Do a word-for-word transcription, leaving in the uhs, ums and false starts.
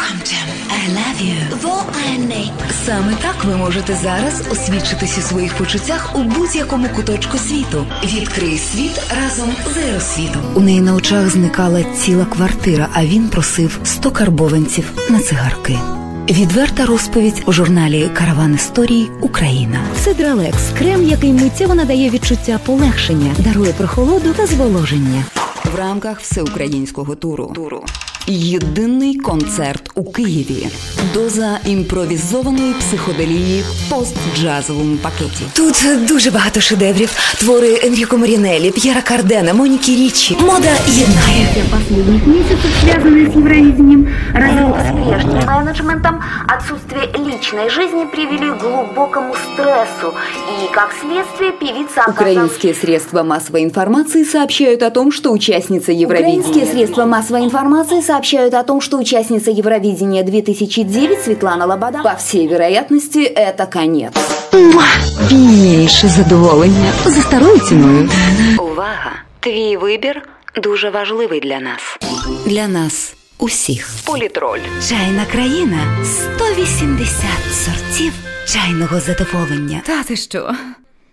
I love you. Во Анне. Саме так ви можете зараз освідчитись у своїх почуттях у будь-якому куточку світу. Відкрий світ разом з Аеросвітом. У неї на очах зникала ціла квартира, а він просив сто карбованців на цигарки. Відверта розповідь у журналі «Караван історій. Україна». Сидралекс – крем, який миттєво надає відчуття полегшення, дарує прохолоду та зволоження. В рамках всеукраїнського туру. туру. Єдиний концерт у Києві. Доза імпровізованої психоделії в пост-джазовому пакеті. Тут дуже багато шедеврів. Твори Енріко Марінеллі, П'єра Кардена, Моніки Річчі. Мода єднає. Последних месяцев, связанные с Евровидением, разрыв с внешним менеджментом, отсутствие личной жизни привели к глубокому стрессу. И, как следствие, певица оказалась... Украинские средства массовой информации сообщают о том, что участница Евровидения... Украинские средства массовой информации сообщают о том, что участница Евровидения две тысячи девять Светлана Лобода, По всей вероятности, это конец. Більше задоволення за старою ціною. Увага! Твій вибір дуже важливий для нас. Для нас усіх. Політроль. Чайна країна. сто вісімдесят сортів чайного задоволення. Та ти що?